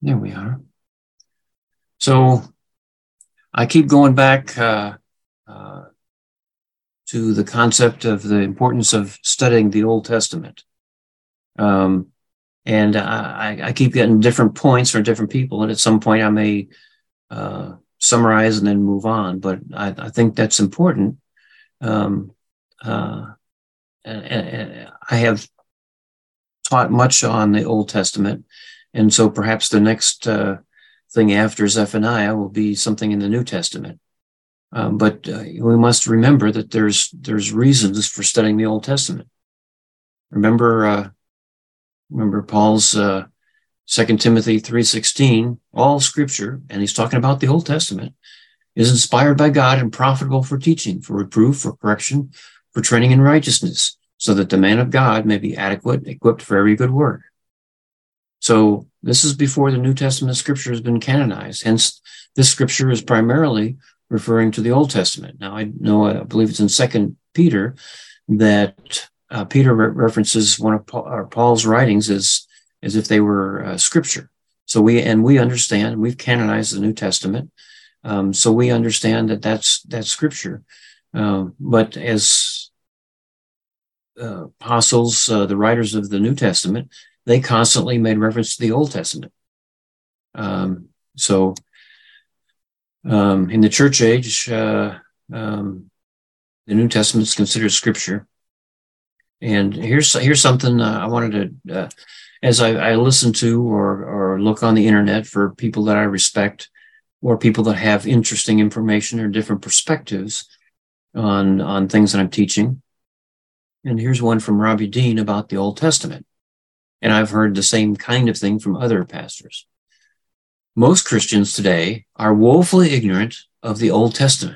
There we are. So I keep going back to the concept of the importance of studying the Old Testament. And I keep getting different points from different people. And at some point I may summarize and then move on. But I think that's important. And I have taught much on the Old Testament. And so perhaps the next thing after Zephaniah will be something in the New Testament. But we must remember that there's reasons for studying the Old Testament. Remember Paul's 2 Timothy 3:16, all scripture, and he's talking about the Old Testament, is inspired by God and profitable for teaching, for reproof, for correction, for training in righteousness, so that the man of God may be adequate, equipped for every good work. So this is before the New Testament scripture has been canonized. Hence, this scripture is primarily referring to the Old Testament. Now, I believe it's in 2 Peter that Peter references one of Paul's writings as if they were scripture. So we understand, we've canonized the New Testament. So we understand that that's scripture. But as apostles, the writers of the New Testament, they constantly made reference to the Old Testament. So in the church age, the New Testament is considered scripture. And here's something I wanted to, as I listen to or look on the internet for people that I respect or people that have interesting information or different perspectives on things that I'm teaching. And here's one from Robbie Dean about the Old Testament. And I've heard the same kind of thing from other pastors. Most Christians today are woefully ignorant of the Old Testament.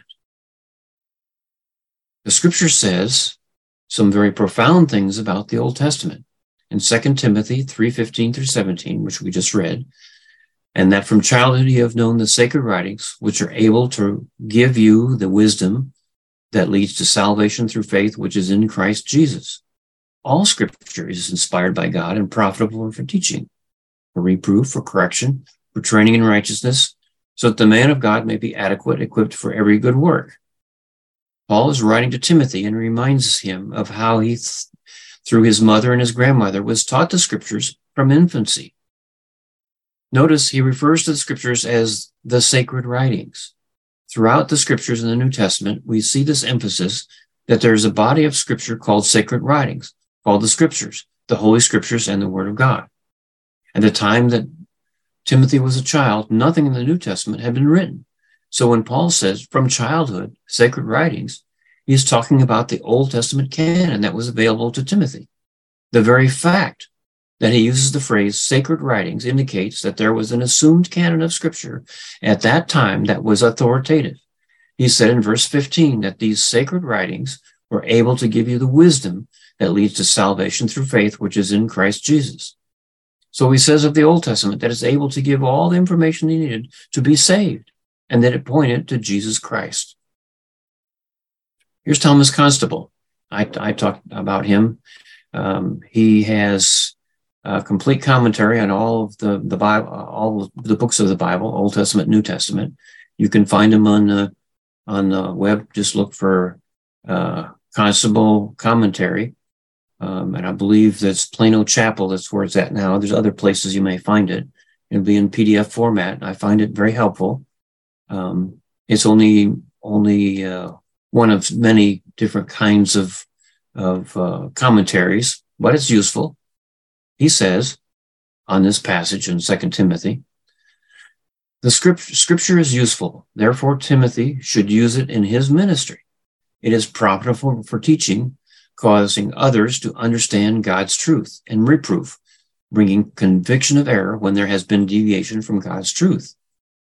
The scripture says some very profound things about the Old Testament in 2 Timothy 3:15 through 17, which we just read, and that from childhood you have known the sacred writings, which are able to give you the wisdom that leads to salvation through faith, which is in Christ Jesus. All scripture is inspired by God and profitable for teaching, for reproof, for correction, for training in righteousness, so that the man of God may be adequate, equipped for every good work. Paul is writing to Timothy and reminds him of how he, through his mother and his grandmother, was taught the scriptures from infancy. Notice he refers to the scriptures as the sacred writings. Throughout the scriptures in the New Testament, we see this emphasis that there is a body of scripture called sacred writings, called the scriptures, the Holy Scriptures and the Word of God. At the time that Timothy was a child, nothing in the New Testament had been written. So when Paul says from childhood, sacred writings, he's talking about the Old Testament canon that was available to Timothy. The very fact that he uses the phrase sacred writings indicates that there was an assumed canon of scripture at that time that was authoritative. He said in verse 15 that these sacred writings were able to give you the wisdom that leads to salvation through faith, which is in Christ Jesus. So he says of the Old Testament that it's able to give all the information he needed to be saved, and that it pointed to Jesus Christ. Here's Thomas Constable. I talked about him. He has a complete commentary on all of the Bible, all of the books of the Bible, Old Testament, New Testament. You can find him on the web. Just look for Constable commentary. And I believe that's Plano Chapel. That's where it's at now. There's other places you may find it. It'll be in PDF format. I find it very helpful. It's only one of many different kinds of commentaries, but it's useful. He says on this passage in 2 Timothy, the scripture is useful. Therefore, Timothy should use it in his ministry. It is profitable for teaching, causing others to understand God's truth, and reproof, bringing conviction of error when there has been deviation from God's truth.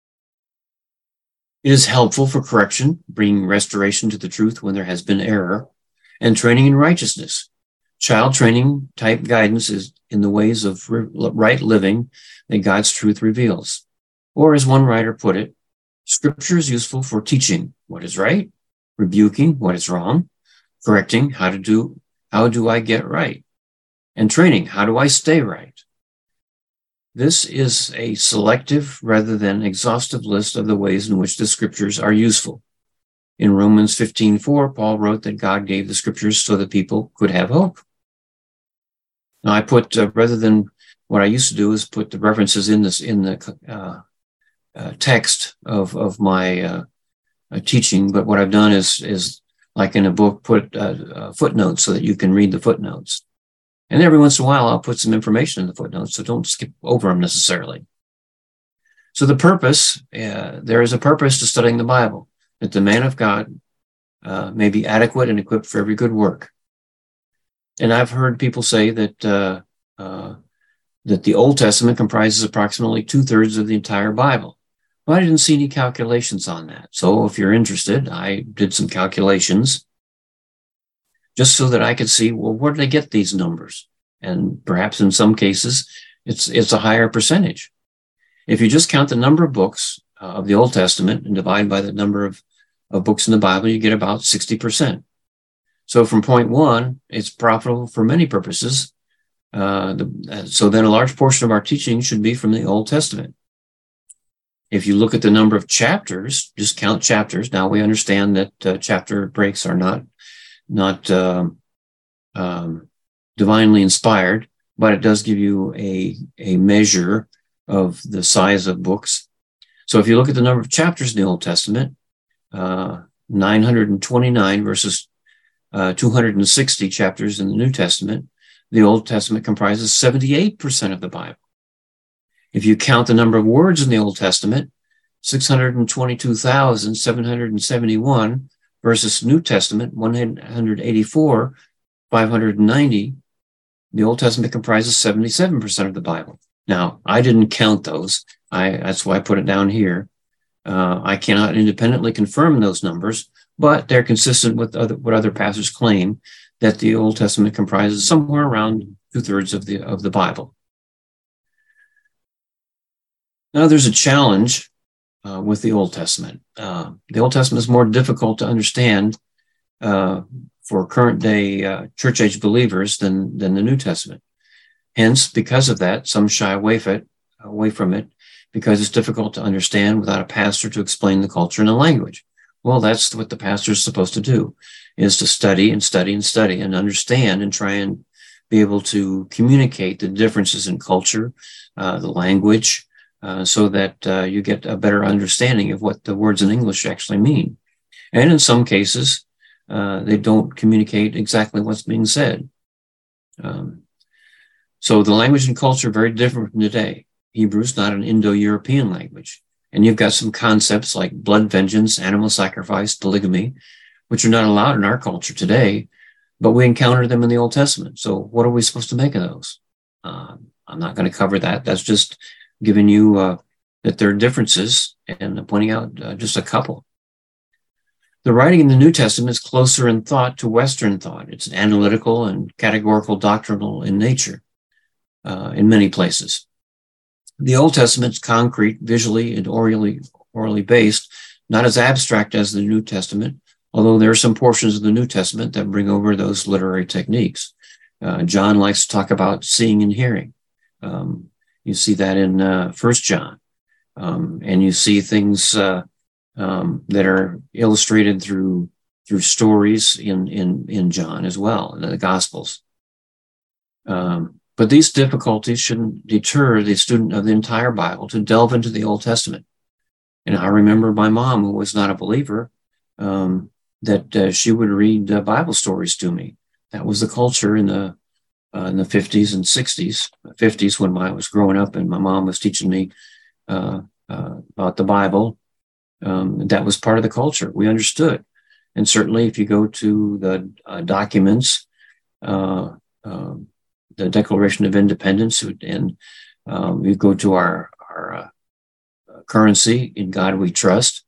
It is helpful for correction, bringing restoration to the truth when there has been error, and training in righteousness. Child training type guidance is in the ways of right living that God's truth reveals. Or as one writer put it, scripture is useful for teaching what is right, rebuking what is wrong, correcting how do I get right, and training how do I stay right. This is a selective rather than exhaustive list of the ways in which the scriptures are useful. In Romans 15:4, Paul wrote that God gave the scriptures so that people could have hope. Now, I put, rather than what I used to do is put the references in the text of my teaching, but what I've done is like in a book, put footnotes so that you can read the footnotes. And every once in a while, I'll put some information in the footnotes, so don't skip over them necessarily. So the purpose, there is a purpose to studying the Bible, that the man of God may be adequate and equipped for every good work. And I've heard people say that that the Old Testament comprises approximately 2/3 of the entire Bible. Well, I didn't see any calculations on that. So if you're interested, I did some calculations just so that I could see, well, where did they get these numbers? And perhaps in some cases, it's a higher percentage. If you just count the number of books of the Old Testament and divide by the number of books in the Bible, you get about 60%. So from point one, it's profitable for many purposes. So then a large portion of our teaching should be from the Old Testament. If you look at the number of chapters, just count chapters. Now we understand that chapter breaks are not divinely inspired, but it does give you a measure of the size of books. So if you look at the number of chapters in the Old Testament, 929 versus 260 chapters in the New Testament, the Old Testament comprises 78% of the Bible. If you count the number of words in the Old Testament, 622,771 versus New Testament, 184,590, the Old Testament comprises 77% of the Bible. Now, I didn't count those. That's why I put it down here. I cannot independently confirm those numbers, but they're consistent with what other pastors claim, that the Old Testament comprises somewhere around 2/3 of the Bible. Now, there's a challenge with the Old Testament. The Old Testament is more difficult to understand for current day church age believers than the New Testament. Hence, because of that, some shy away from it because it's difficult to understand without a pastor to explain the culture and the language. Well, that's what the pastor is supposed to do, is to study and study and study and understand and try and be able to communicate the differences in culture, the language, so that you get a better understanding of what the words in English actually mean. And in some cases, they don't communicate exactly what's being said. So the language and culture are very different from today. Hebrew is not an Indo-European language. And you've got some concepts like blood vengeance, animal sacrifice, polygamy, which are not allowed in our culture today, but we encounter them in the Old Testament. So what are we supposed to make of those? I'm not going to cover that. That's just giving you that there are differences and pointing out just a couple. The writing in the New Testament is closer in thought to Western thought. It's analytical and categorical doctrinal in nature in many places. The Old Testament's concrete, visually and orally based, not as abstract as the New Testament, although there are some portions of the New Testament that bring over those literary techniques. John likes to talk about seeing and hearing. You see that in 1 John. And you see things that are illustrated through stories in John as well, in the Gospels. But these difficulties shouldn't deter the student of the entire Bible to delve into the Old Testament. And I remember my mom, who was not a believer, that she would read Bible stories to me. That was the culture in the 50s and 60s. 50s when I was growing up and my mom was teaching me about the Bible. That was part of the culture. We understood. And certainly if you go to the documents, the Declaration of Independence, and we go to our currency, in God we trust,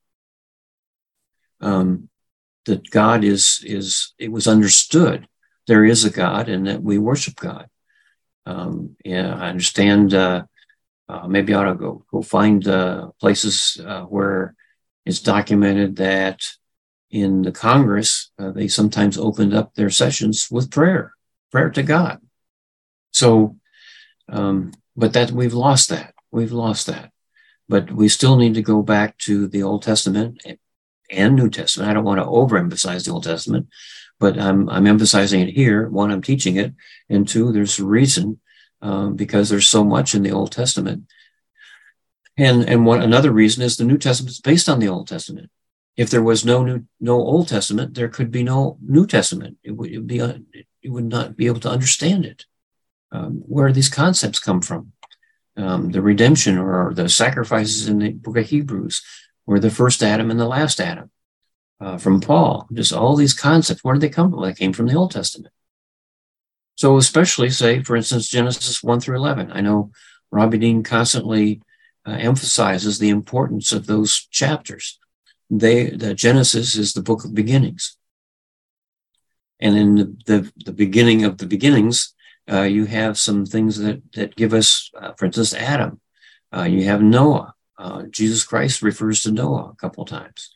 that God it was understood there is a God and that we worship God. Yeah, I understand. Maybe I ought to go find places where it's documented that in the Congress, they sometimes opened up their sessions with prayer to God. So But that we've lost that. We've lost that. But we still need to go back to the Old Testament and New Testament. I don't want to overemphasize the Old Testament, but I'm emphasizing it here. One, I'm teaching it, and two, there's a reason because there's so much in the Old Testament. And another reason is the New Testament is based on the Old Testament. If there was no Old Testament, there could be no New Testament. You would not be able to understand it. Where these concepts come from? The redemption or the sacrifices in the book of Hebrews, or the first Adam and the last Adam, from Paul. Just all these concepts, where did they come from? They came from the Old Testament. So especially, say, for instance, Genesis 1 through 11. I know Robbie Dean constantly emphasizes the importance of those chapters. The Genesis is the book of beginnings. And in the beginning of the beginnings, you have some things that give us, for instance, Adam. You have Noah. Jesus Christ refers to Noah a couple of times.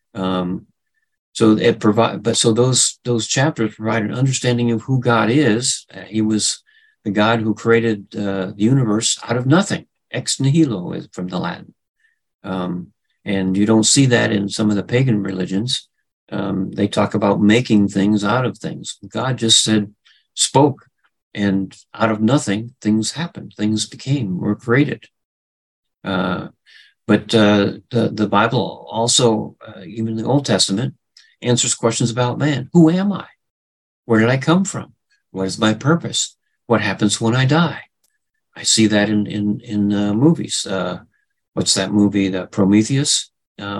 So those chapters provide an understanding of who God is. He was the God who created the universe out of nothing. Ex nihilo is from the Latin. And you don't see that in some of the pagan religions. They talk about making things out of things. God just spoke, and out of nothing, things happened. Things were created. But the Bible also, even the Old Testament, answers questions about man. Who am I? Where did I come from? What is my purpose? What happens when I die? I see that in movies. What's that movie? The Prometheus.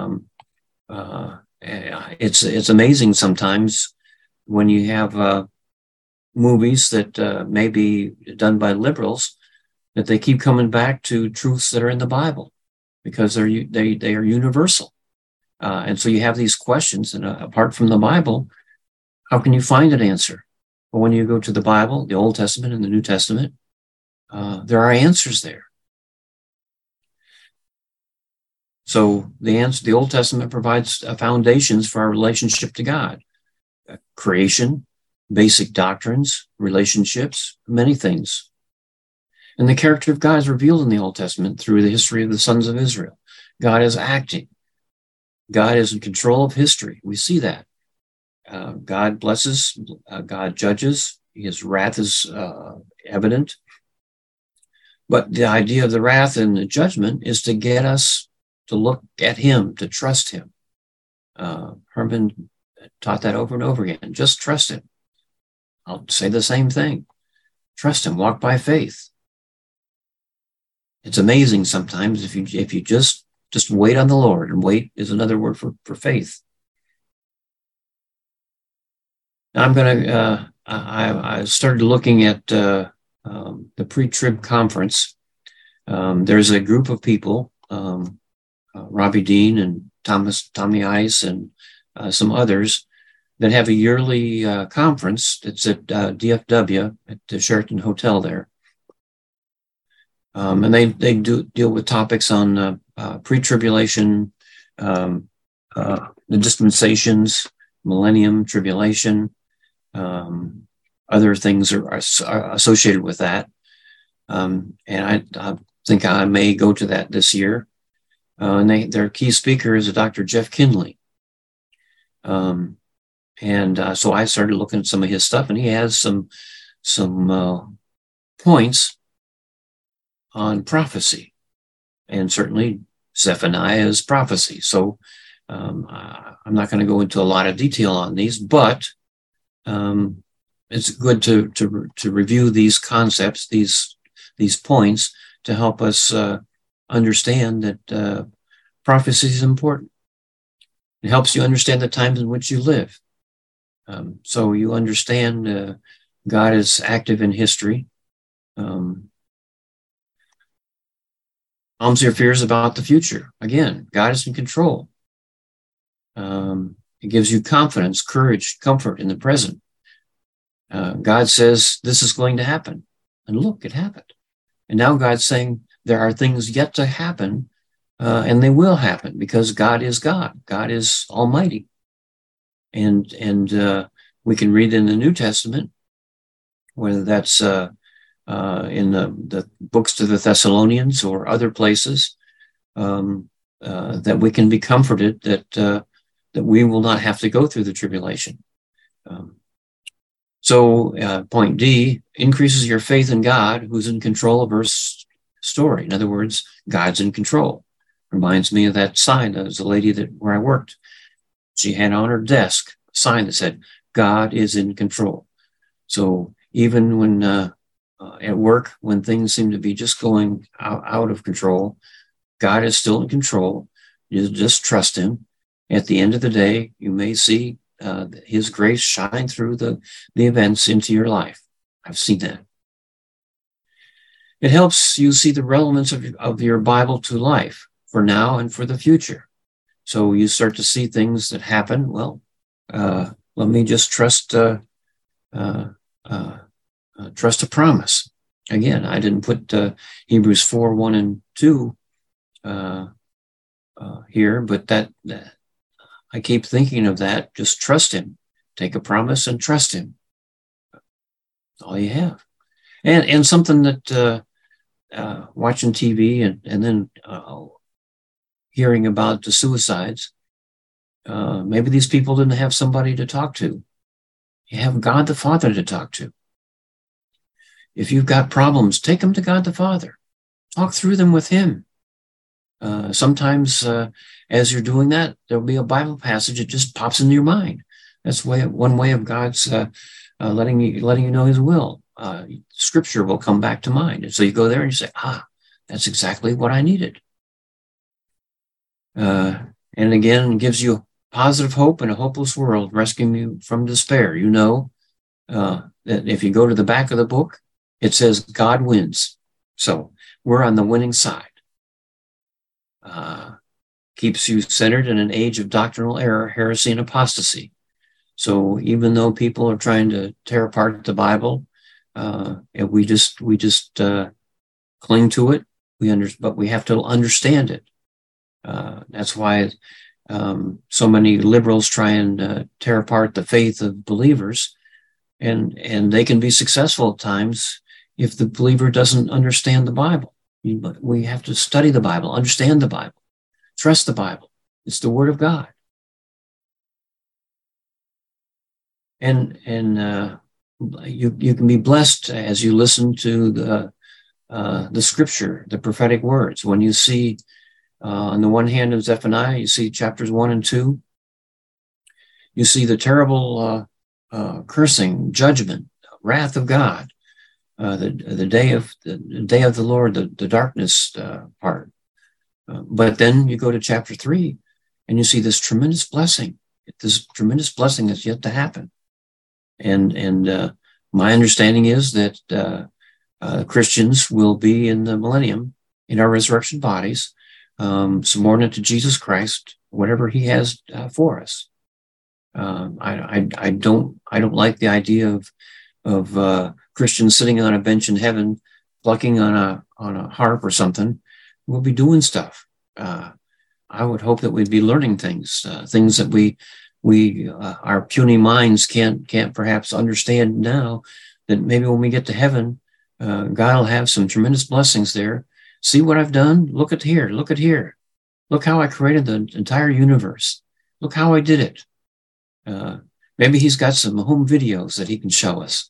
It's amazing sometimes when you have movies that may be done by liberals, that they keep coming back to truths that are in the Bible because they are universal. And so you have these questions, and apart from the Bible, how can you find an answer? Well, when you go to the Bible, the Old Testament and the New Testament, there are answers there. So the Old Testament provides foundations for our relationship to God, creation, basic doctrines, relationships, many things. And the character of God is revealed in the Old Testament through the history of the sons of Israel. God is acting. God is in control of history. We see that. God blesses, God judges. His wrath is evident. But the idea of the wrath and the judgment is to get us to look at him, to trust him. Herman taught that over and over again. Just trust him. I'll say the same thing. Trust him. Walk by faith. It's amazing sometimes if you just wait on the Lord, and wait is another word for faith. Now I'm going to. I started looking at the pre-trib conference. There's a group of people, Robbie Dean and Tommy Ice and some others, that have a yearly conference. It's at DFW at the Sheraton Hotel there. And they do deal with topics on pre-tribulation, the dispensations, millennium, tribulation, other things are associated with that. And I think I may go to that this year. And their key speaker is a Dr. Jeff Kinley. So I started looking at some of his stuff, and he has some points on prophecy, and certainly Zephaniah's prophecy. So I'm not going to go into a lot of detail on these, but it's good to review these concepts, these points, to help us understand that prophecy is important. It helps you understand the times in which you live. So you understand God is active in history. Calms your fears about the future. Again, God is in control. It gives you confidence, courage, comfort in the present. God says this is going to happen. And look, it happened. And now God's saying there are things yet to happen, and they will happen because God is God. God is almighty. And we can read in the New Testament, whether that's in the books to the Thessalonians or other places, that we can be comforted that we will not have to go through the tribulation. So point D, increases your faith in God, who's in control of Earth's story. In other words, God's in control. Reminds me of that sign. There was a lady where I worked. She had on her desk a sign that said, God is in control. So even when at work, when things seem to be just going out of control, God is still in control. You just trust him. At the end of the day, you may see his grace shine through the events into your life. I've seen that. It helps you see the relevance of your Bible to life for now and for the future. So you start to see things that happen. Well, let me just trust a promise. Again, I didn't put Hebrews 4, 1 and 2 here, but that I keep thinking of that. Just trust him. Take a promise and trust him. That's all you have. And something that watching TV and then hearing about the suicides, maybe these people didn't have somebody to talk to. You have God the Father to talk to. If you've got problems, take them to God the Father. Talk through them with him. Sometimes as you're doing that, there'll be a Bible passage that just pops into your mind. That's one way of God's letting you know his will. Scripture will come back to mind. And so you go there and you say, that's exactly what I needed. And again, gives you positive hope in a hopeless world, rescuing you from despair. You know that if you go to the back of the book, it says God wins. So we're on the winning side. Keeps you centered in an age of doctrinal error, heresy, and apostasy. So even though people are trying to tear apart the Bible, and we just cling to it. But we have to understand it. That's why so many liberals try and tear apart the faith of believers, and they can be successful at times if the believer doesn't understand the Bible. We have to study the Bible, understand the Bible, trust the Bible. It's the Word of God. And you can be blessed as you listen to the Scripture, the prophetic words. When you see, on the one hand of Zephaniah, you see chapters 1 and 2. You see the terrible cursing, judgment, wrath of God, the day of the Lord, the darkness part. But then you go to chapter 3, and you see this tremendous blessing. This tremendous blessing that's yet to happen. And my understanding is that Christians will be in the millennium in our resurrection bodies, subordinate to Jesus Christ, whatever he has for us. I don't like the idea of Christians sitting on a bench in heaven, plucking on a harp or something. We'll be doing stuff. I would hope that we'd be learning things that we our puny minds can't perhaps understand now, that maybe when we get to heaven, God will have some tremendous blessings there. See what I've done? Look at here. Look how I created the entire universe. Look how I did it. Maybe he's got some home videos that he can show us.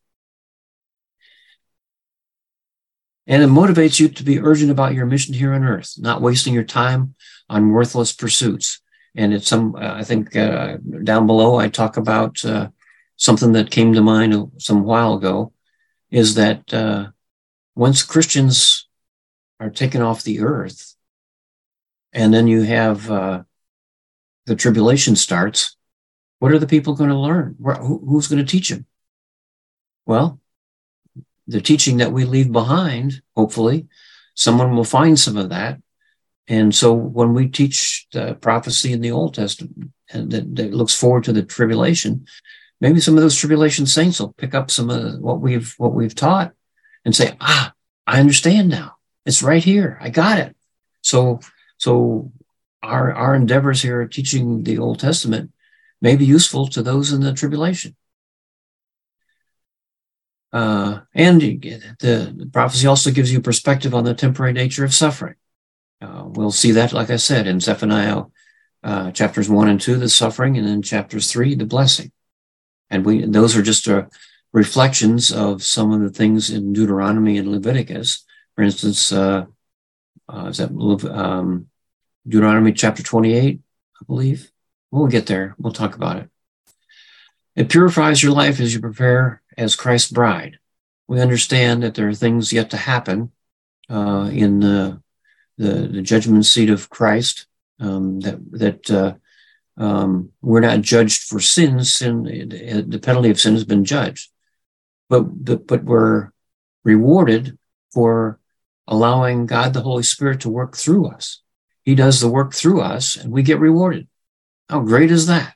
And it motivates you to be urgent about your mission here on earth, not wasting your time on worthless pursuits. And it's I think down below, I talk about something that came to mind some while ago, is that once Christians are taken off the earth, and then you have the tribulation starts, what are the people going to learn? Who's going to teach them? Well, the teaching that we leave behind, hopefully, someone will find some of that. And so when we teach the prophecy in the Old Testament and that looks forward to the tribulation, maybe some of those tribulation saints will pick up some of what we've taught and say, I understand now. It's right here. I got it. So our endeavors here teaching the Old Testament may be useful to those in the tribulation. And the prophecy also gives you perspective on the temporary nature of suffering. We'll see that, like I said, in Zephaniah chapters 1 and 2, the suffering, and in chapters 3, the blessing. And those are just reflections of some of the things in Deuteronomy and Leviticus. For instance, is that Deuteronomy chapter 28, I believe? We'll get there. We'll talk about it. It purifies your life as you prepare as Christ's bride. We understand that there are things yet to happen in the judgment seat of Christ, that we're not judged for sins. The penalty of sin has been judged, but we're rewarded for allowing God the Holy Spirit to work through us. He does the work through us, and we get rewarded. How great is that?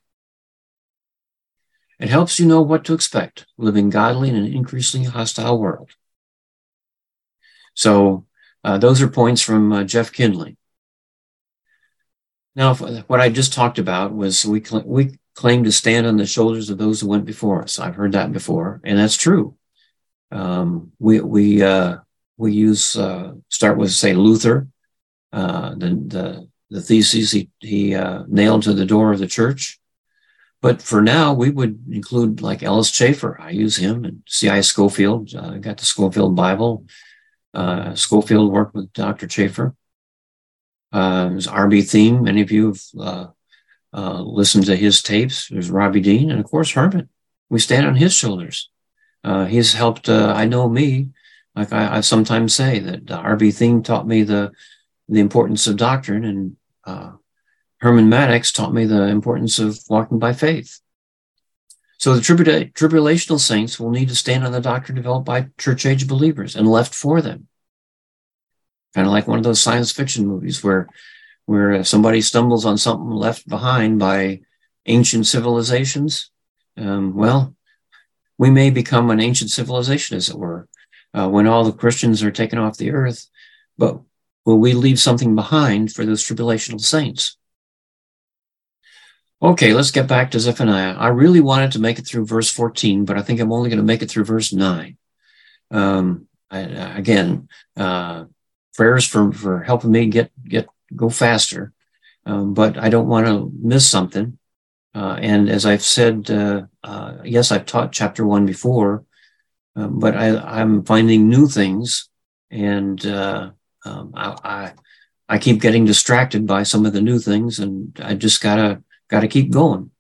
It helps you know what to expect, living godly in an increasingly hostile world. So those are points from Jeff Kinley. Now, what I just talked about was we claim to stand on the shoulders of those who went before us. I've heard that before, and that's true. We use start with, say, Luther, the theses he nailed to the door of the church. But for now, we would include like Ellis Chafer. I use him, and C.I. Scofield. I got the Scofield Bible. Scofield worked with Dr. Chafer. There's R.B. Thiem. Many of you have listened to his tapes. There's Robbie Dean, and of course, Herman. We stand on his shoulders. He's helped, I know me, like I sometimes say that R.B. Thiem taught me the importance of doctrine, and Herman Maddox taught me the importance of walking by faith. So the tribulational saints will need to stand on the doctrine developed by church age believers and left for them. Kind of like one of those science fiction movies where somebody stumbles on something left behind by ancient civilizations. Well, we may become an ancient civilization, as it were, when all the Christians are taken off the earth. But will we leave something behind for those tribulational saints? Okay, let's get back to Zephaniah. I really wanted to make it through verse 14, but I think I'm only going to make it through verse 9. Prayers for helping me go faster, but I don't want to miss something. And as I've said, yes, I've taught chapter 1 before, but I'm finding new things, and I keep getting distracted by some of the new things, and I just gotta keep going.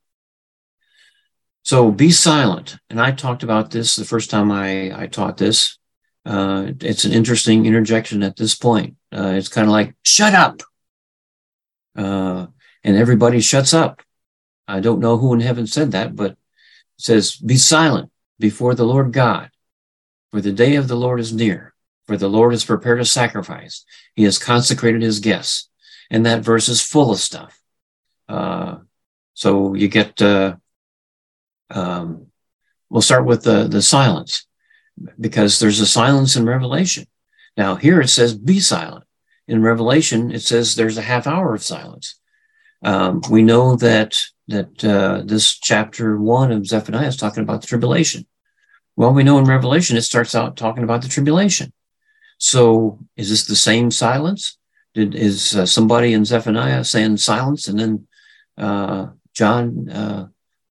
So be silent. And I talked about this the first time I taught this. It's an interesting interjection at this point. It's kind of like, shut up. And everybody shuts up. I don't know who in heaven said that, but it says, be silent before the Lord God, for the day of the Lord is near, for the Lord has prepared a sacrifice. He has consecrated his guests. And that verse is full of stuff. So you get, we'll start with the silence, because there's a silence in Revelation. Now here it says, be silent. In Revelation, it says there's a half hour of silence. We know that this chapter 1 of Zephaniah is talking about the tribulation. Well, we know in Revelation, it starts out talking about the tribulation. So is this the same silence? Is somebody in Zephaniah saying silence, and then John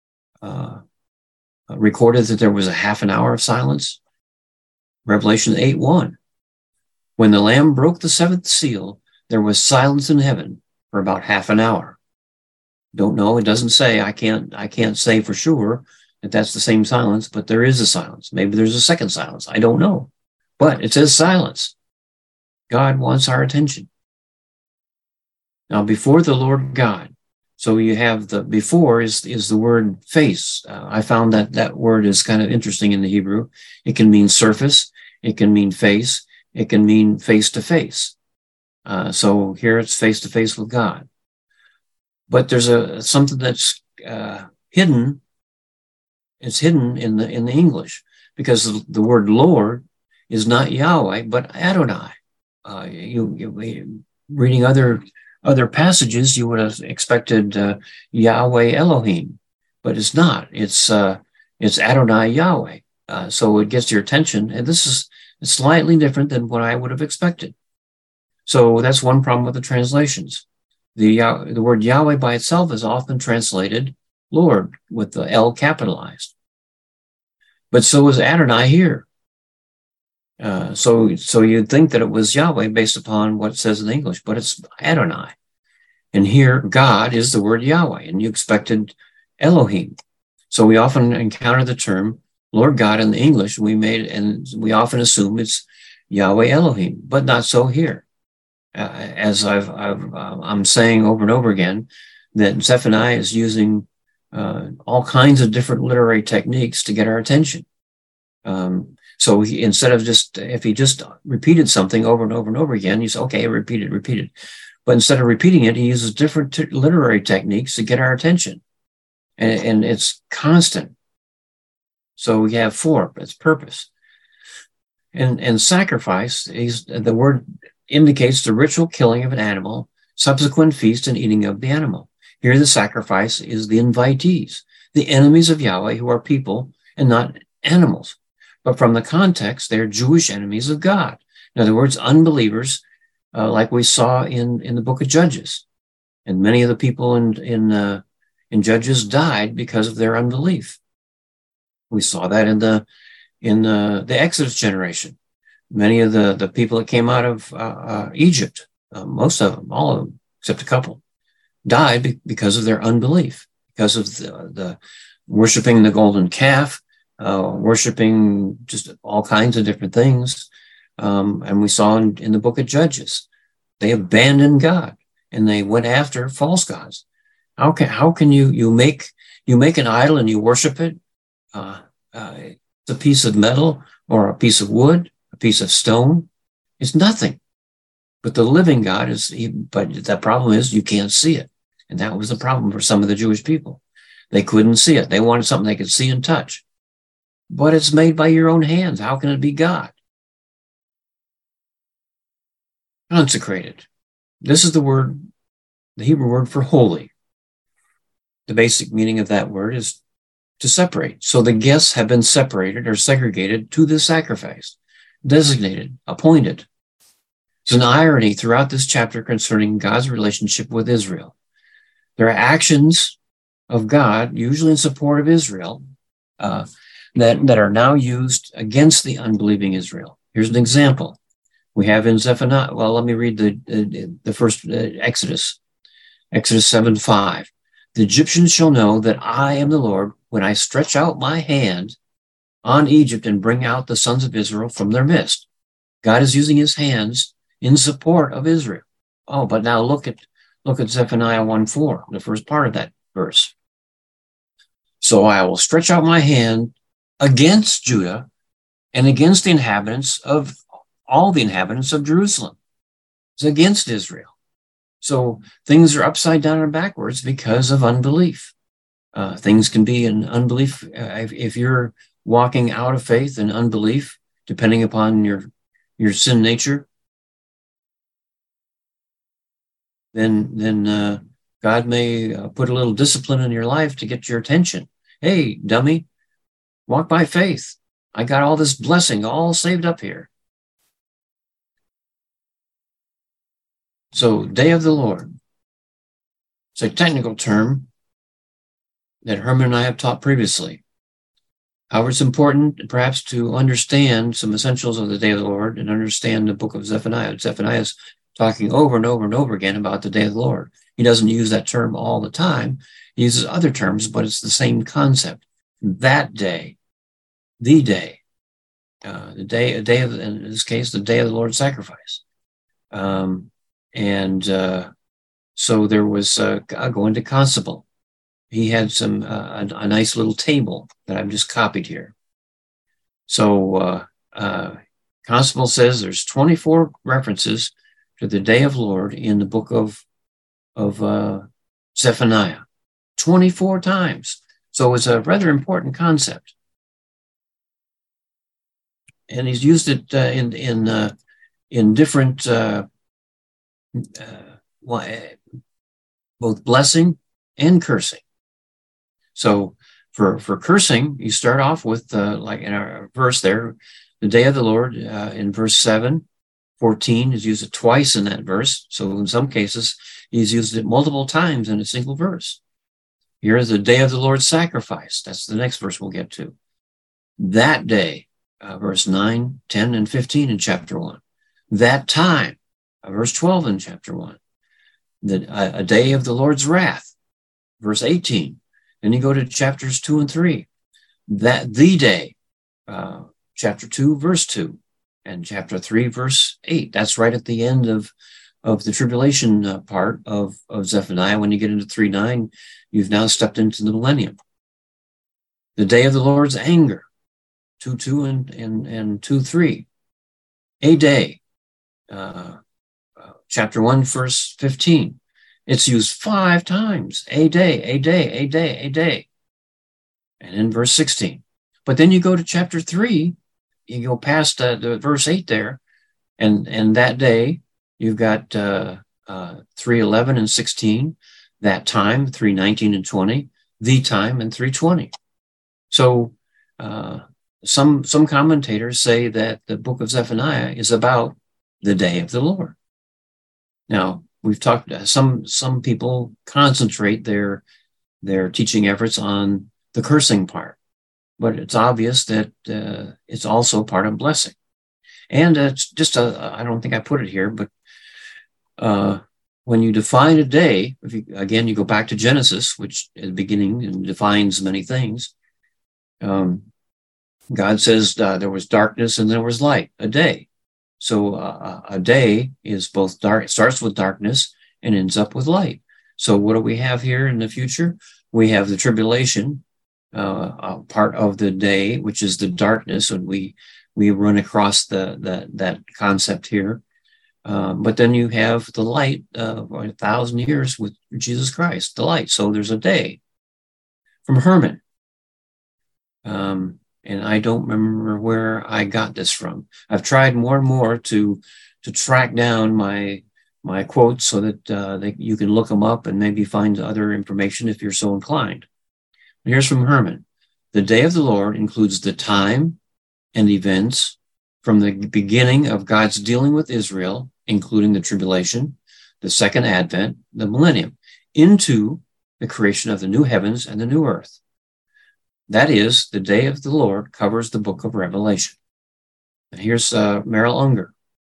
recorded that there was a half an hour of silence? Revelation 8:1. When the Lamb broke the seventh seal, there was silence in heaven for about half an hour. Don't know. It doesn't say. I can't say for sure that that's the same silence, but there is a silence. Maybe there's a second silence. I don't know. But it says silence. God wants our attention. Now, before the Lord God. So you have the before is the word face. I found that word is kind of interesting in the Hebrew. It can mean surface. It can mean face. It can mean face to face. So here it's face to face with God. But there's something that's hidden. It's hidden in the English, because the word Lord is not Yahweh but Adonai. You reading other passages, you would have expected Yahweh Elohim, but it's not. It's Adonai Yahweh. So it gets your attention. And this is slightly different than what I would have expected. So that's one problem with the translations. The word Yahweh by itself is often translated Lord with the L capitalized. But so is Adonai here. So you'd think that it was Yahweh based upon what it says in English, but it's Adonai. And here, God is the word Yahweh, and you expected Elohim. So we often encounter the term Lord God in the English, and we often assume it's Yahweh Elohim, but not so here. As I'm saying over and over again, that Zephaniah is using all kinds of different literary techniques to get our attention. So instead of if he just repeated something over and over and over again, you say, okay, repeat it. But instead of repeating it, he uses different literary techniques to get our attention. And it's constant. So we have form, it's purpose. And sacrifice, the word indicates the ritual killing of an animal, subsequent feast and eating of the animal. Here the sacrifice is the invitees, the enemies of Yahweh, who are people and not animals. But from the context, they're Jewish enemies of God. In other words, unbelievers, like we saw in the book of Judges. And many of the people in Judges died because of their unbelief. We saw that in the Exodus generation. Many of the people that came out of Egypt, most of them, all of them, except a couple, died because of their unbelief, because of the worshiping the golden calf, worshiping just all kinds of different things. And we saw in the book of Judges, they abandoned God and they went after false gods. How can you make an idol and you worship it? It's a piece of metal or a piece of wood, a piece of stone. It's nothing. But the living God but the problem is you can't see it. And that was the problem for some of the Jewish people. They couldn't see it. They wanted something they could see and touch. But it's made by your own hands. How can it be God? Consecrated. This is the Hebrew word for holy. The basic meaning of that word is to separate. So the guests have been separated or segregated to the sacrifice, designated, appointed. There's an irony throughout this chapter concerning God's relationship with Israel. There are actions of God, usually in support of Israel, that are now used against the unbelieving Israel. Here's an example. We have in Zephaniah, well, let me read the first Exodus 7:5. The Egyptians shall know that I am the Lord when I stretch out my hand on Egypt and bring out the sons of Israel from their midst. God is using his hands in support of Israel. Oh, but now look at Zephaniah 1:4, the first part of that verse. So I will stretch out my hand against Judah and against the inhabitants of all the inhabitants of Jerusalem. It's against Israel. So things are upside down and backwards because of unbelief. Things can be in unbelief. If you're walking out of faith and unbelief, depending upon your sin nature, then God may put a little discipline in your life to get your attention. Hey, dummy, walk by faith. I got all this blessing all saved up here. So, Day of the Lord. It's a technical term that Herman and I have taught previously. However, it's important perhaps to understand some essentials of the Day of the Lord and understand the book of Zephaniah. Zephaniah is talking over and over and over again about the Day of the Lord. He doesn't use that term all the time. He uses other terms, but it's the same concept. That day, the day, in this case, the day of the Lord's sacrifice. So there was going to Constable. He had a nice little table that I've just copied here. So Constable says there's 24 references to the Day of the Lord in the book of Zephaniah. 24 times. So it's a rather important concept. And he's used it in different both blessing and cursing. So For cursing, you start off with, like in our verse there, the day of the Lord in verse 7, 14 is used twice in that verse. So in some cases, he's used it multiple times in a single verse. Here is the day of the Lord's sacrifice. That's the next verse we'll get to. That day, verse 9, 10, and 15 in chapter 1. That time, verse 12 in chapter 1. A day of the Lord's wrath, verse 18. Then you go to chapters 2 and 3. That the day, chapter 2, verse 2, and chapter 3, verse 8. That's right at the end of the tribulation part of Zephaniah. When you get into 3:9, you've now stepped into the millennium. The day of the Lord's anger, 2:2 and 2:3. A day, chapter 1, verse 15. It's used 5 times. A day, a day, a day, a day. And in verse 16. But then you go to chapter 3, you go past the verse 8 there, and that day, you've got 3:11 and 16, that time, 3:19 and 20, the time, and 3:20. So some commentators say that the book of Zephaniah is about the day of the Lord. Now, we've talked, some people concentrate their teaching efforts on the cursing part, but it's obvious that it's also part of blessing. And it's just I don't think I put it here, but when you define a day, you go back to Genesis, which at the beginning defines many things. God says there was darkness and there was light, a day. So a day is both dark, it starts with darkness and ends up with light. So what do we have here in the future? We have the tribulation, part of the day, which is the darkness, and we run across that concept here. But then you have the light, 1,000 years with Jesus Christ, the light. So there's a day. From Herman. And I don't remember where I got this from. I've tried more and more to track down my quotes so that you can look them up and maybe find other information if you're so inclined. Here's from Herman. The day of the Lord includes the time and events from the beginning of God's dealing with Israel, including the tribulation, the second advent, the millennium, into the creation of the new heavens and the new earth. That is, the day of the Lord covers the book of Revelation. And here's Merrill Unger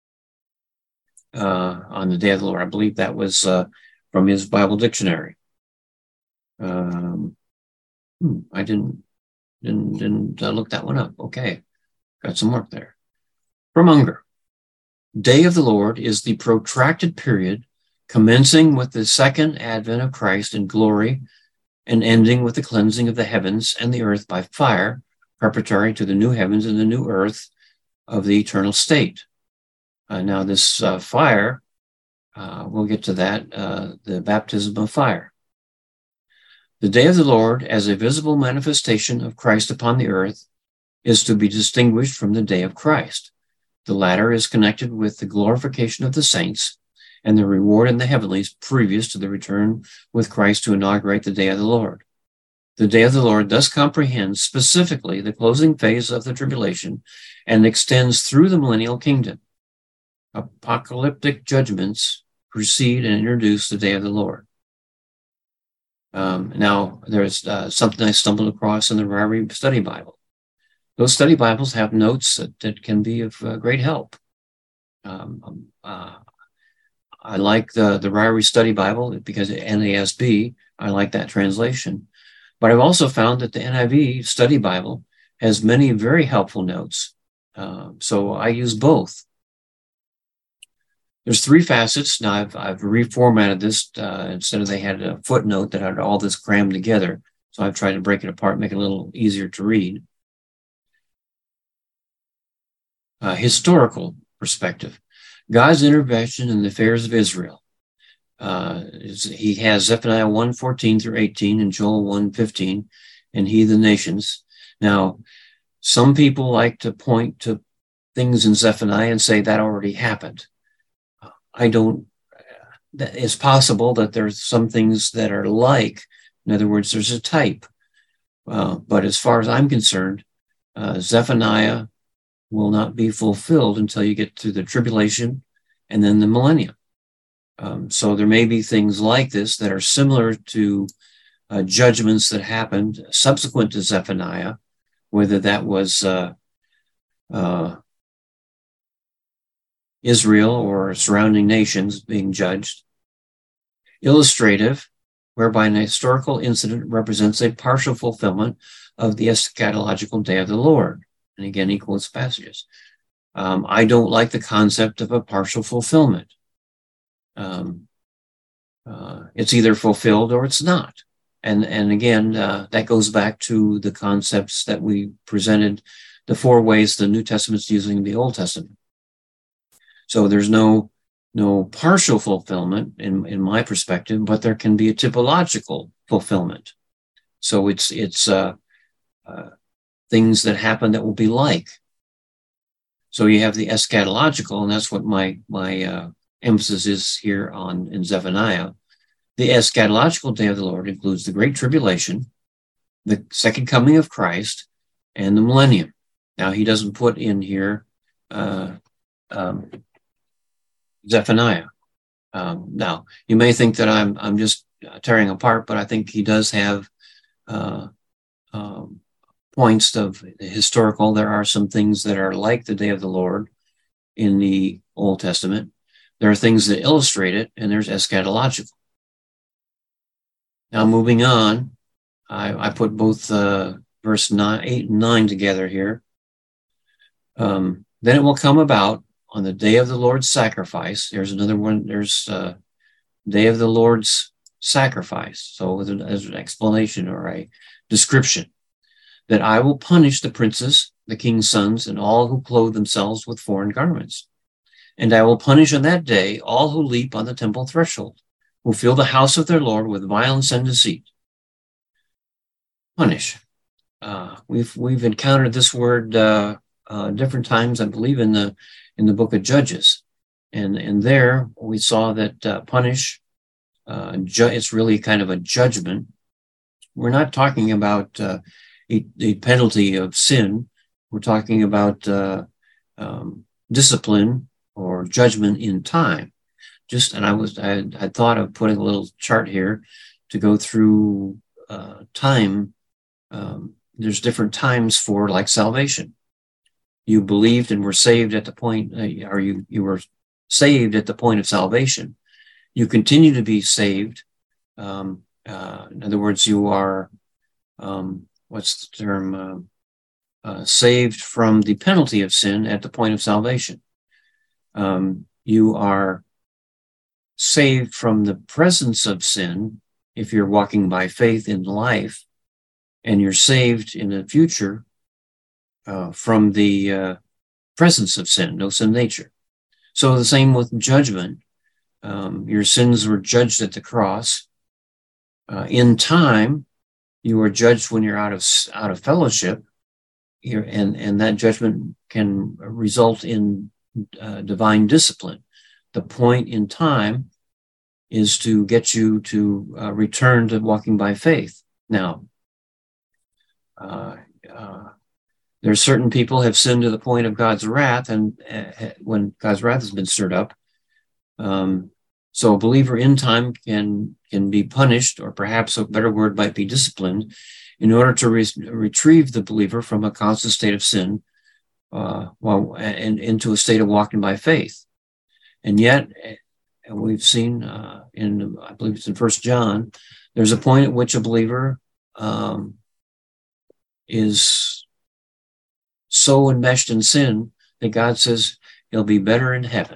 on the day of the Lord. I believe that was from his Bible dictionary. I didn't look that one up. Okay, got some work there. From Unger. Day of the Lord is the protracted period commencing with the second advent of Christ in glory and ending with the cleansing of the heavens and the earth by fire, preparatory to the new heavens and the new earth of the eternal state. Now this fire, we'll get to that, the baptism of fire. The day of the Lord, as a visible manifestation of Christ upon the earth, is to be distinguished from the day of Christ. The latter is connected with the glorification of the saints and the reward in the heavenlies previous to the return with Christ to inaugurate the day of the Lord. The day of the Lord thus comprehends specifically the closing phase of the tribulation and extends through the millennial kingdom. Apocalyptic judgments precede and introduce the day of the Lord. Now, there's something I stumbled across in the Ryrie Study Bible. Those study Bibles have notes that can be of great help. I like the Ryrie Study Bible because NASB, I like that translation. But I've also found that the NIV Study Bible has many very helpful notes. So I use both. There's 3 facets. Now I've reformatted this instead of they had a footnote that had all this crammed together. So I've tried to break it apart, make it a little easier to read. Historical perspective. God's intervention in the affairs of Israel. He has Zephaniah 1:14 through 18 and Joel 1:15 and he the nations. Now, some people like to point to things in Zephaniah and say that already happened. I don't, it's possible that there's some things that are like, in other words, there's a type, But as far as I'm concerned, Zephaniah will not be fulfilled until you get to the tribulation and then the millennium. So there may be things like this that are similar to judgments that happened subsequent to Zephaniah, whether that was Israel or surrounding nations being judged. Illustrative, whereby an historical incident represents a partial fulfillment of the eschatological day of the Lord. And again, he quotes passages. I don't like the concept of a partial fulfillment. It's either fulfilled or it's not. And again, that goes back to the concepts that we presented, the four ways the New Testament's using the Old Testament. So there's no partial fulfillment in my perspective, but there can be a typological fulfillment. So it's things that happen that will be like. So you have the eschatological, and that's what my emphasis is here in Zephaniah. The eschatological day of the Lord includes the Great Tribulation, the second coming of Christ, and the millennium. Now, he doesn't put in here Zephaniah. Now, you may think that I'm just tearing apart, but I think he does have points of historical. There are some things that are like the day of the Lord in the Old Testament. There are things that illustrate it, and there's eschatological. Now, moving on, I put both verse 8 and 9 together here. Then it will come about on the day of the Lord's sacrifice. There's another one. There's day of the Lord's sacrifice. So as an explanation or a description, that I will punish the princes, the king's sons, and all who clothe themselves with foreign garments. And I will punish on that day all who leap on the temple threshold, who fill the house of their Lord with violence and deceit. Punish. We've encountered this word different times, I believe, in the book of Judges, and there we saw that punish. It's really kind of a judgment. We're not talking about a penalty of sin. We're talking about discipline or judgment in time. I thought of putting a little chart here to go through time. There's different times for like salvation. You believed and were saved at the point, or you were saved at the point of salvation. You continue to be saved. In other words, you are, what's the term? Saved from the penalty of sin at the point of salvation. You are saved from the presence of sin if you're walking by faith in life, and you're saved in the future from the presence of sin, no sin nature. So the same with judgment. Your sins were judged at the cross. In time, you are judged when you're out of fellowship, and that judgment can result in divine discipline. The point in time is to get you to return to walking by faith. Now, there's certain people have sinned to the point of God's wrath, and when God's wrath has been stirred up, so a believer in time can be punished, or perhaps a better word might be disciplined, in order to retrieve the believer from a constant state of sin, and into a state of walking by faith. And yet, we've seen I believe it's in 1 John, there's a point at which a believer is so enmeshed in sin that God says he'll be better in heaven.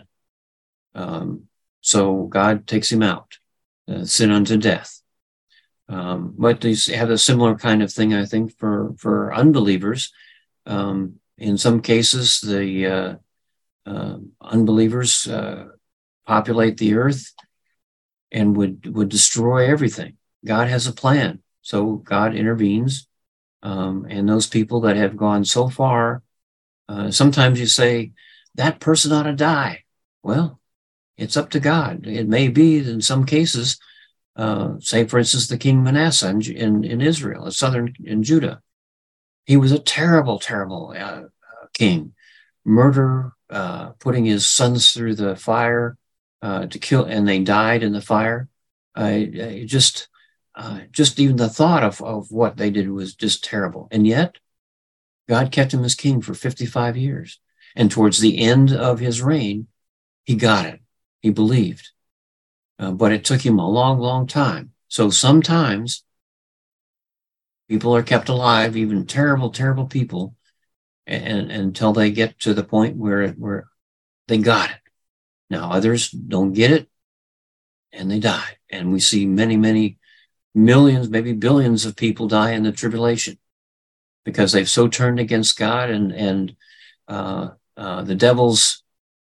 So God takes him out, sin unto death. But they have a similar kind of thing, I think, for unbelievers. In some cases, the unbelievers populate the earth and would destroy everything. God has a plan, so God intervenes. And those people that have gone so far, sometimes you say, that person ought to die. Well, it's up to God. It may be that in some cases, say, for instance, the king Manasseh in Israel, in Judah. He was a terrible, terrible king. Murder, putting his sons through the fire to kill, and they died in the fire. Just even the thought of what they did was just terrible. And yet, God kept him as king for 55 years. And towards the end of his reign, he got it. He believed. But it took him a long, long time. So sometimes people are kept alive, even terrible, terrible people, and until they get to the point where they got it. Now, others don't get it, and they die. And we see many, many millions, maybe billions of people die in the tribulation because they've so turned against God, and the devil's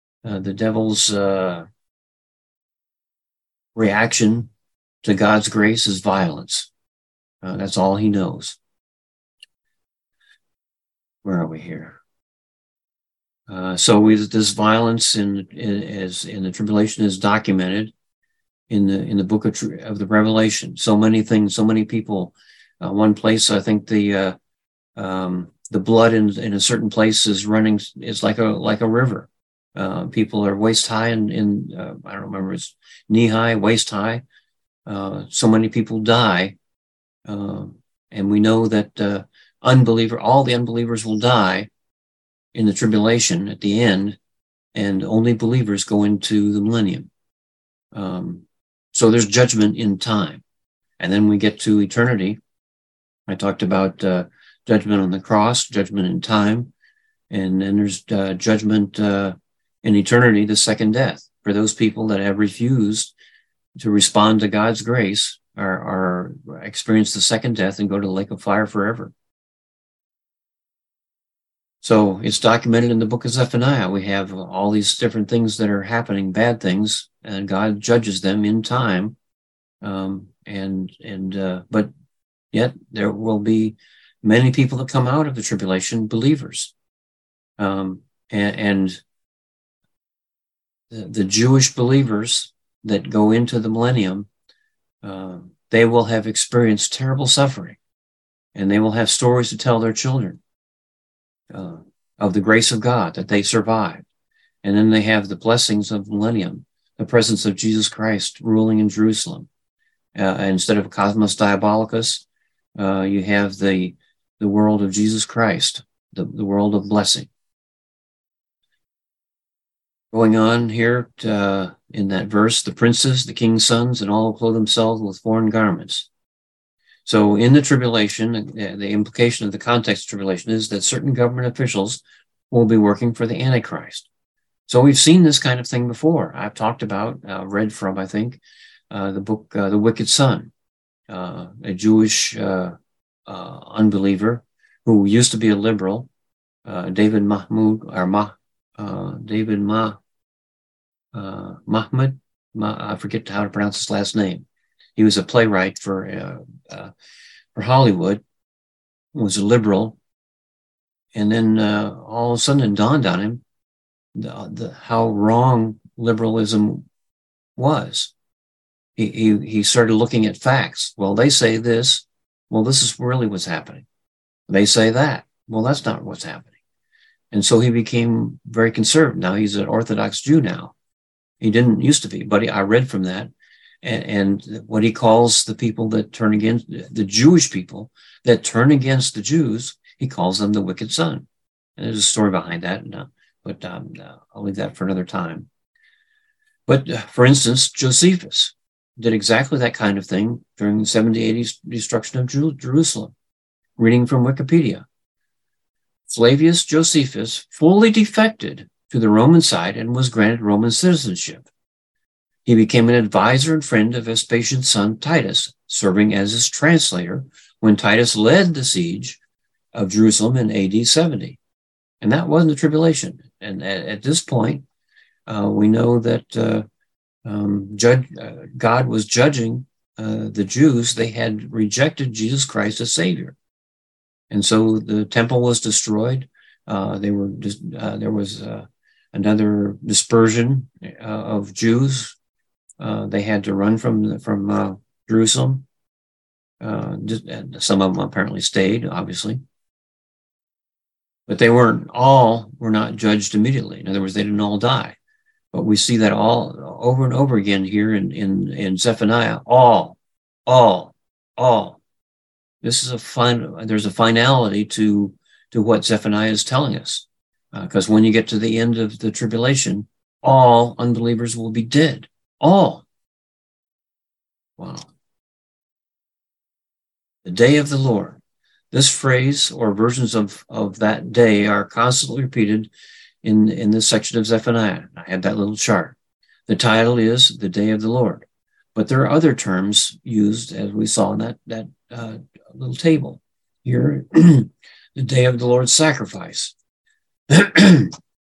reaction to God's grace is violence. That's all he knows. Where are we here? So this violence in the tribulation is documented in the book of the Revelation. So many things, so many people. One place, I think the blood in a certain place is like a river. People are waist high and I don't remember, it's knee high, waist high. So many people die, and we know that all the unbelievers will die in the tribulation at the end, and only believers go into the millennium. So there's judgment in time, and then we get to eternity. I talked about judgment on the cross, judgment in time, and then there's judgment in eternity, the second death, for those people that have refused to respond to God's grace, are experience the second death and go to the lake of fire forever. So it's documented in the book of Zephaniah. We have all these different things that are happening, bad things, and God judges them in time. But yet there will be many people that come out of the tribulation believers. And the Jewish believers that go into the millennium, they will have experienced terrible suffering, and they will have stories to tell their children of the grace of God, that they survived. And then they have the blessings of millennium, the presence of Jesus Christ ruling in Jerusalem. Instead of Cosmos Diabolicus, you have the world of Jesus Christ, the world of blessing. Going on here in that verse, the princes, the king's sons, and all clothe themselves with foreign garments. So in the tribulation, the implication of the context of tribulation is that certain government officials will be working for the Antichrist. So we've seen this kind of thing before. I've talked about, read from, I think, the book, The Wicked Son, a Jewish unbeliever who used to be a liberal, David Mahmoud, or Mahmoud, I forget how to pronounce his last name. He was a playwright for Hollywood, was a liberal, and then all of a sudden it dawned on him how wrong liberalism was. He started looking at facts. Well, they say this. Well, this is really what's happening. They say that. Well, that's not what's happening. And so he became very conservative. Now he's an Orthodox Jew now. He didn't used to be, but I read from that. And what he calls the people that turn against the Jewish people that turn against the Jews, he calls them the wicked son. And there's a story behind that, but I'll leave that for another time. But for instance, Josephus did exactly that kind of thing during the 70 AD destruction of Jerusalem. Reading from Wikipedia. Flavius Josephus fully defected to the Roman side and was granted Roman citizenship. He became an advisor and friend of Vespasian's son Titus, serving as his translator when Titus led the siege of Jerusalem in AD 70. And that wasn't the tribulation. And at this point, we know that God was judging the Jews. They had rejected Jesus Christ as Savior. And so the temple was destroyed. There was another dispersion of Jews. They had to run from Jerusalem. Some of them apparently stayed, obviously. But they were not judged immediately. In other words, they didn't all die. But we see that all over and over again here in Zephaniah. All. This is there's a finality to what Zephaniah is telling us. Because when you get to the end of the tribulation, all unbelievers will be dead. All. Wow. The day of the Lord. This phrase or versions of that day are constantly repeated in this section of Zephaniah. I had that little chart. The title is The Day of the Lord. But there are other terms used, as we saw in that little table. Here, the day of the Lord's sacrifice. The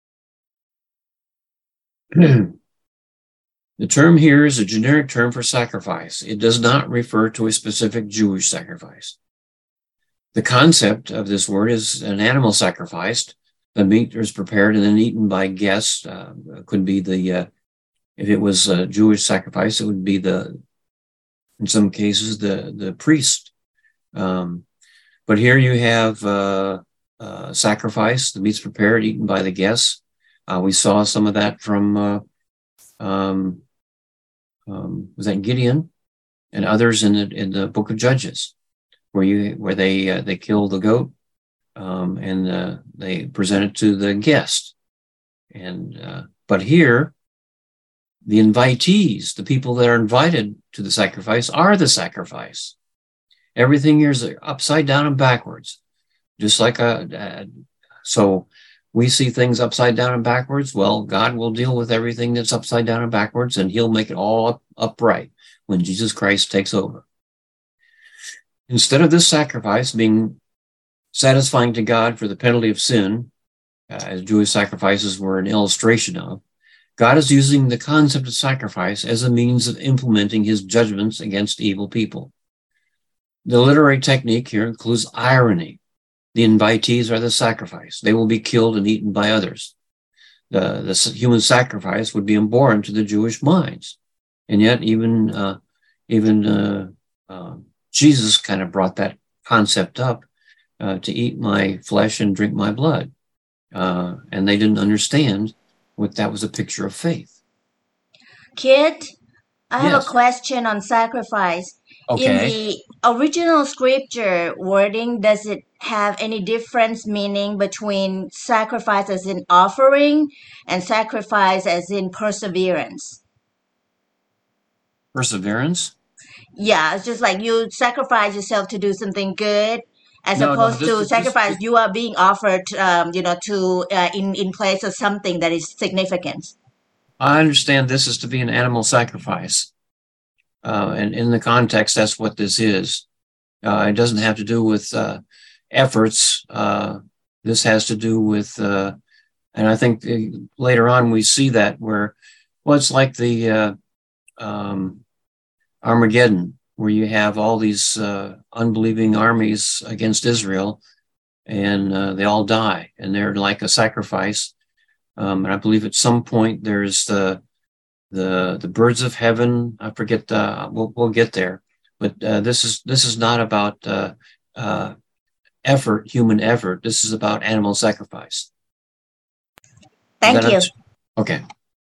term here is a generic term for sacrifice. It does not refer to a specific Jewish sacrifice. The concept of this word is an animal sacrificed. The meat is prepared and then eaten by guests. Could be if it was a Jewish sacrifice, it would be in some cases, the priest. But here you have sacrifice, the meat's prepared, eaten by the guests. We saw some of that from, was that Gideon and others in the book of Judges, where they kill the goat, and they present it to the guest. But here, the invitees, the people that are invited to the sacrifice, are the sacrifice. Everything here is upside down and backwards, just like so we see things upside down and backwards. Well, God will deal with everything that's upside down and backwards, and he'll make it all upright when Jesus Christ takes over. Instead of this sacrifice being satisfying to God for the penalty of sin, as Jewish sacrifices were an illustration of, God is using the concept of sacrifice as a means of implementing his judgments against evil people. The literary technique here includes irony. The invitees are the sacrifice. They will be killed and eaten by others. The human sacrifice would be abhorrent to the Jewish minds. And yet even Jesus kind of brought that concept up, to eat my flesh and drink my blood. And they didn't understand what that was a picture of faith. Kit, I have Yes. a question on sacrifice. Okay. In the original scripture wording, does it have any difference meaning between sacrifice as in offering and sacrifice as in perseverance? Perseverance? Yeah, it's just like you sacrifice yourself to do something good, as opposed to sacrifice you are being offered, to in place of something that is significant. I understand this is to be an animal sacrifice. And in the context, that's what this is. It doesn't have to do with efforts. This has to do with, and I think later on we see that where, well, it's like the Armageddon, where you have all these unbelieving armies against Israel, and they all die, and they're like a sacrifice. And I believe at some point there's the birds of heaven. I forget. We'll get there, but this is not about effort, human effort. This is about animal sacrifice. Thank you. Okay.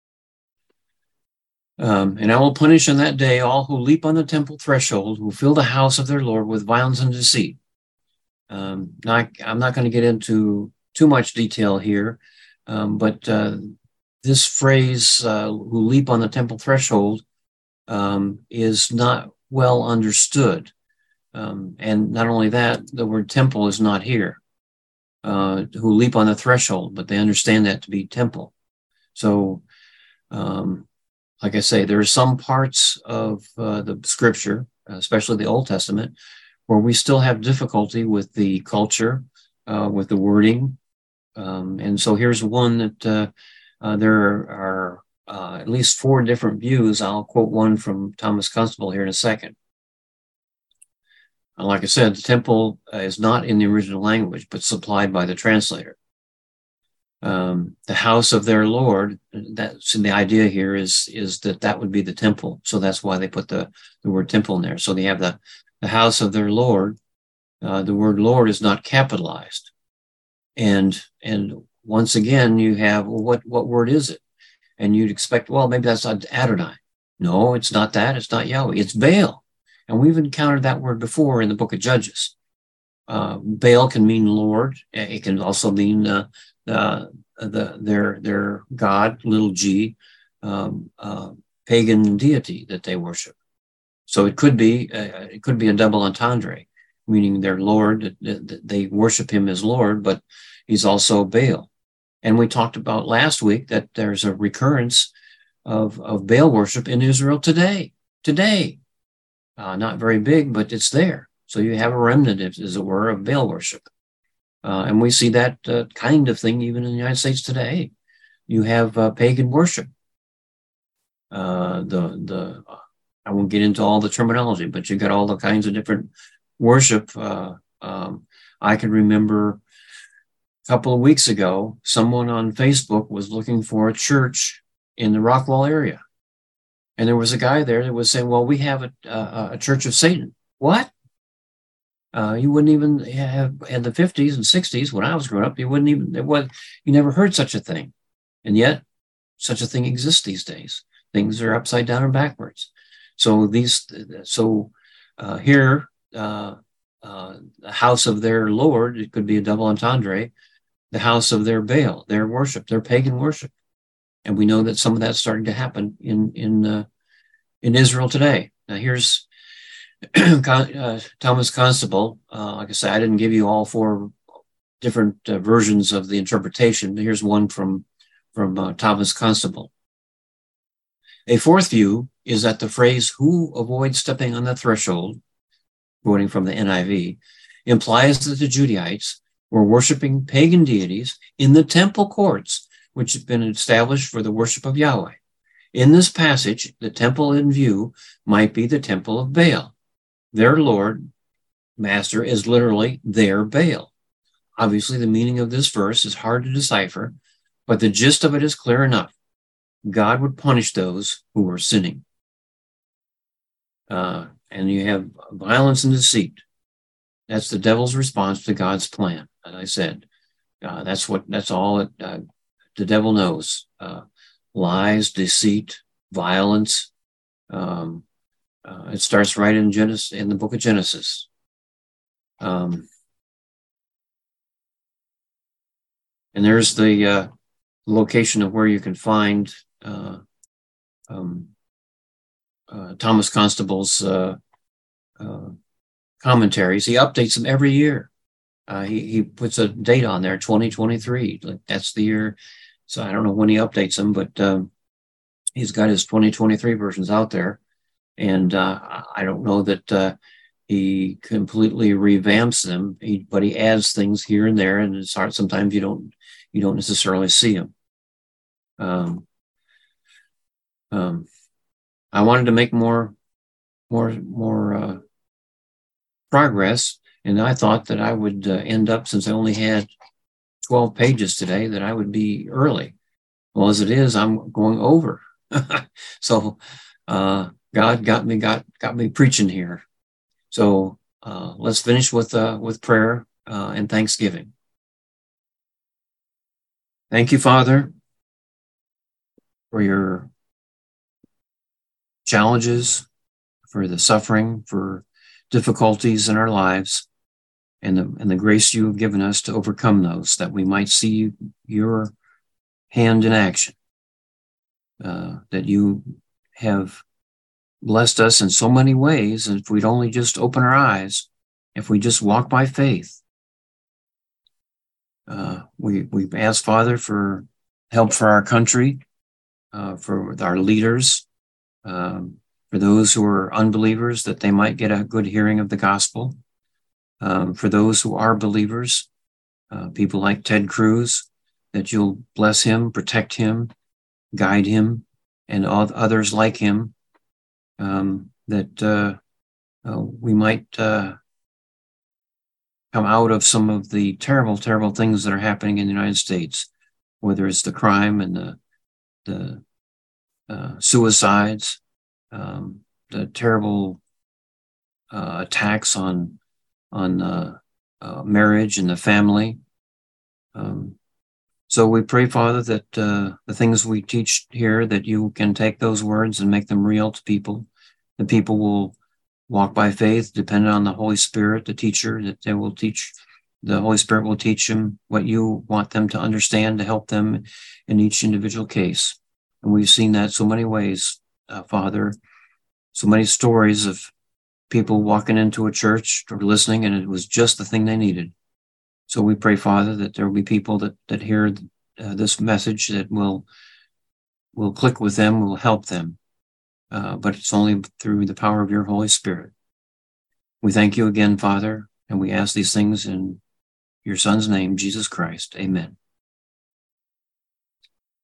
And I will punish on that day all who leap on the temple threshold, who fill the house of their Lord with violence and deceit. Now, I'm not going to get into too much detail here, but this phrase, who leap on the temple threshold, is not well understood. And not only that, the word temple is not here. Who leap on the threshold, but they understand that to be temple. So, like I say, there are some parts of the scripture, especially the Old Testament, where we still have difficulty with the culture, with the wording. And so here's one that there are at least 4 different views. I'll quote one from Thomas Constable here in a second. Like I said, the temple is not in the original language, but supplied by the translator. the house of their Lord. That's the idea here is that would be the temple. So that's why they put the word temple in there. So they have the house of their Lord. The word Lord is not capitalized. And once again, you have, well, what word is it? And you'd expect, well, maybe that's Adonai. No, it's not that. It's not Yahweh. It's Baal. And we've encountered that word before in the book of Judges. Baal can mean Lord. It can also mean their god, little g, pagan deity that they worship. So it could be a double entendre, meaning their Lord. They worship him as Lord, but he's also Baal. And we talked about last week that there's a recurrence of Baal worship in Israel today. Not very big, but it's there. So you have a remnant, as it were, of Baal worship. And we see that kind of thing even in the United States today. You have pagan worship. I won't get into all the terminology, but you got all the kinds of different worship. I can remember a couple of weeks ago, someone on Facebook was looking for a church in the Rockwall area. And there was a guy there that was saying, well, we have a church of Satan. What? You wouldn't even have, in the 50s and 60s, when I was growing up, you never heard such a thing. And yet, such a thing exists these days. Things are upside down and backwards. So here, the house of their Lord, it could be a double entendre, the house of their Baal, their worship, their pagan worship. And we know that some of that's starting to happen in Israel today. Now here's Thomas Constable. Like I said, I didn't give you all four different versions of the interpretation. Here's one from Thomas Constable. A fourth view is that the phrase, who avoids stepping on the threshold, quoting from the NIV, implies that the Judaites were worshiping pagan deities in the temple courts, which had been established for the worship of Yahweh. In this passage, the temple in view might be the temple of Baal. Their Lord, Master, is literally their Baal. Obviously, the meaning of this verse is hard to decipher, but the gist of it is clear enough. God would punish those who were sinning. And you have violence and deceit. That's the devil's response to God's plan. As I said, that's all the devil knows. Lies, deceit, violence. It starts right in Genesis, in the book of Genesis. And there's the location of where you can find Thomas Constable's commentaries. He updates them every year. He puts a date on there, 2023. Like that's the year. So I don't know when he updates them, but he's got his 2023 versions out there. And I don't know that he completely revamps them, but he adds things here and there, and it's hard. Sometimes you don't necessarily see them. I wanted to make more progress, and I thought that I would end up, since I only had 12 pages today, that I would be early. Well, as it is, I'm going over. So God got me preaching here. So let's finish with prayer and thanksgiving. Thank you, Father, for your challenges, for the suffering, for difficulties in our lives, and the grace you have given us to overcome those, that we might see your hand in action, that you have blessed us in so many ways. And if we'd only just open our eyes, if we just walk by faith, we ask, Father, for help for our country, for our leaders, for those who are unbelievers, that they might get a good hearing of the gospel. For those who are believers, people like Ted Cruz, that you'll bless him, protect him, guide him, and all others like him, that we might come out of some of the terrible, terrible things that are happening in the United States. whether it's the crime and the suicides, the terrible attacks on marriage and the family. So we pray, Father, that the things we teach here, that you can take those words and make them real to people. The people will walk by faith, dependent on the Holy Spirit, the teacher, that they will teach. The Holy Spirit will teach them what you want them to understand to help them in each individual case. And we've seen that so many ways, Father, so many stories of people walking into a church or listening, and it was just the thing they needed. So we pray, Father, that there will be people that hear this message that will click with them, will help them. But it's only through the power of your Holy Spirit. We thank you again, Father, and we ask these things in your Son's name, Jesus Christ. Amen.